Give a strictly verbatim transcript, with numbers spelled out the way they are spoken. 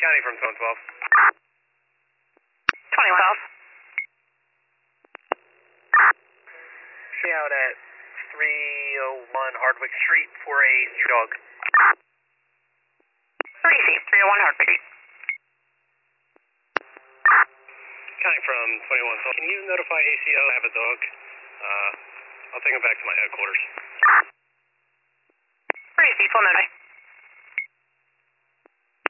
County from twenty twelve. twenty twelve. See out at three oh one Hardwick Street for a dog. three C, three oh one Hardwick Street. County from twenty-one twelve. Can you notify A C O I have a dog? Uh, I'll take him back to my headquarters. three C, full notify.